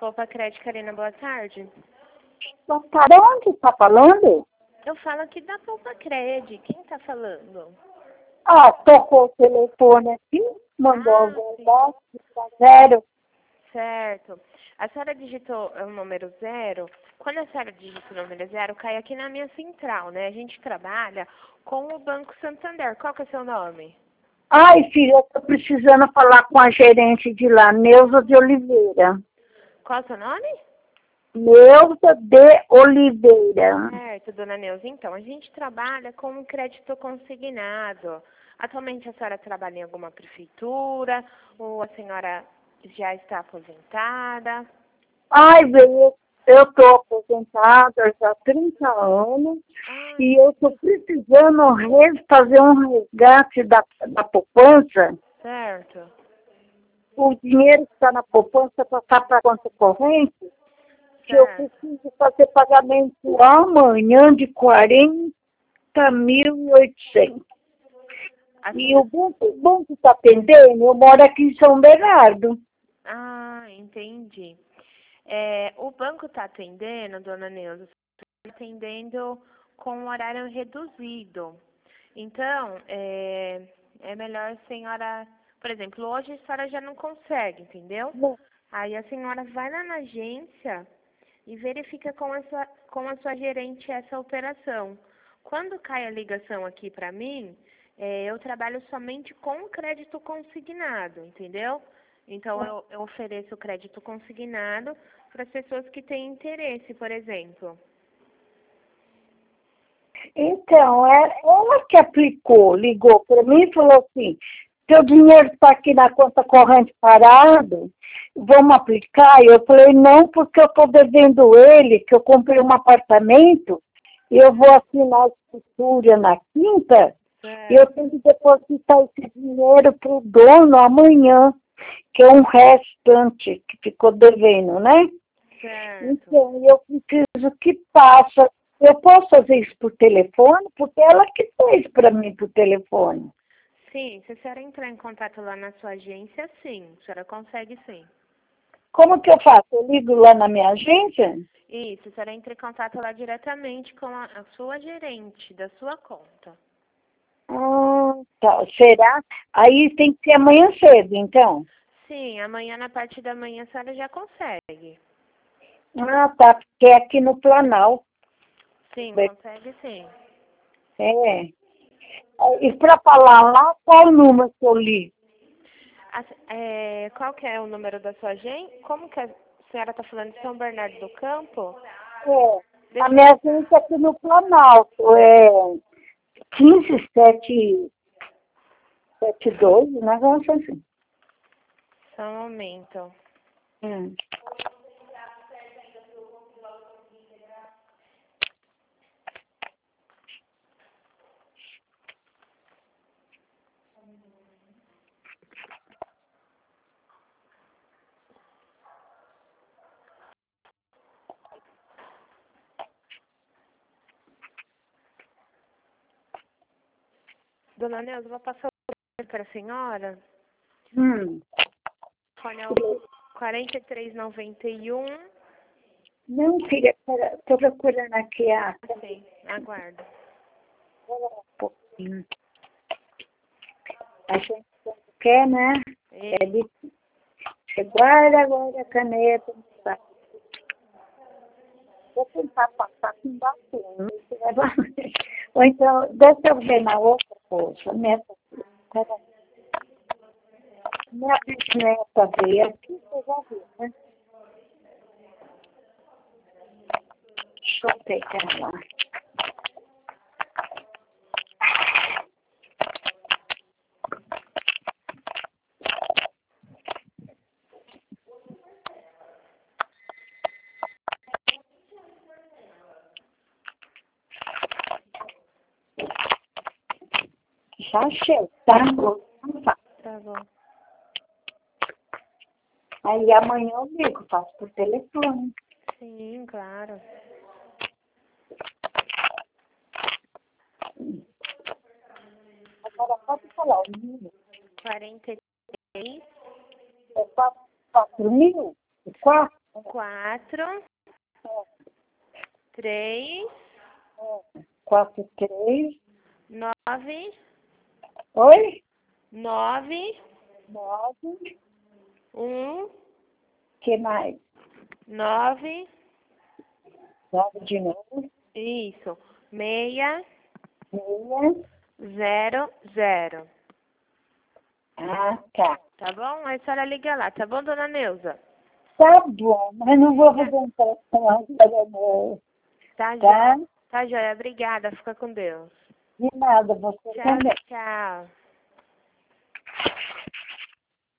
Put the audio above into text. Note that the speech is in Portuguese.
Poupa Crédito, Karina, boa tarde. Boa tarde, onde está falando? Eu falo aqui da Poupa Crédito. Quem está falando? Ah, tocou o telefone aqui, mandou a verdade, está zero. Certo. A senhora digitou o número 0. Quando a senhora digita o número 0, cai aqui na minha central, né? A gente trabalha com o Banco Santander. Qual que é o seu nome? Ai, filha, eu estou precisando falar com a gerente de lá, Neuza de Oliveira. Qual é o seu nome? Neuza de Oliveira. Certo, dona Neuza. Então, a gente trabalha com um crédito consignado. Atualmente a senhora trabalha em alguma prefeitura ou a senhora já está aposentada? Ai, velho, eu estou aposentada já há 30 anos e eu estou precisando fazer um resgate da poupança. Certo. O dinheiro que está na poupança passar para a conta corrente, que eu preciso fazer pagamento amanhã de 40.800. E o banco está atendendo, eu moro aqui em São Bernardo. Ah, entendi. O banco está atendendo, dona Neuza, atendendo com horário reduzido. Então, é melhor a senhora, por exemplo, hoje a senhora já não consegue, entendeu? Não. Aí a senhora vai lá na agência e verifica com a sua gerente essa operação. Quando cai a ligação aqui para mim, eu trabalho somente com crédito consignado, entendeu? Então, eu ofereço crédito consignado para as pessoas que têm interesse, por exemplo. Então, ela que aplicou, ligou para mim e falou assim, seu dinheiro está aqui na conta corrente parado, vamos aplicar? E eu falei, não, porque eu estou devendo ele, que eu comprei um apartamento, e eu vou assinar a escritura na quinta, e eu tenho que depositar esse dinheiro para o dono amanhã, que é um restante que ficou devendo, né? Certo. Então, eu preciso que passa. Eu posso fazer isso por telefone? Porque ela que fez para mim por telefone. Sim, se a senhora entrar em contato lá na sua agência, sim. A senhora consegue, sim. Como que eu faço? Eu ligo lá na minha agência? Isso, a senhora entra em contato lá diretamente com a sua gerente da sua conta. Ah, tá. Será? Aí tem que ser amanhã cedo, então? Sim, amanhã, na parte da manhã, a senhora já consegue. Ah, tá. Porque é aqui no Planalto. Sim, consegue sim. É. E para falar lá, qual o número que eu ligo? Qual que é o número da sua agência? Como que a senhora está falando de São Bernardo do Campo? A minha agência é aqui no Planalto. É 15772, um negócio assim. Só um momento. Dona Neuza, vou passar o para a senhora. Fone é o 4391. Não, filha, estou procurando aqui a... Sim, aguardo. Um pouquinho. A gente quando quer, né? É difícil. Você guarda agora a caneta. Tá? Vou tentar passar com batom. Ou então, deixa eu ver na outra coisa. Nessa aqui. Minha bisneta veio aqui, você já viu, né? Deixa eu pegar lá. Já achei, tá? Tá bom. Aí amanhã eu ligo, faço por telefone. Sim, claro. Agora pode falar o número. 43. É 4.000? 4? 4, 3, 43. 9, Oi? 9, 9. 1, Que mais? 9, 9 de novo. isso, 6, 6. 0, 0. Ah, tá. Tá bom? Aí a senhora liga lá, tá bom, dona Neuza? Tá bom, mas não vou fazer um coração agora, não. Tá, Tá? joia. Tá, joia. Obrigada. Fica com Deus. De nada, você Tchau, também. tchau.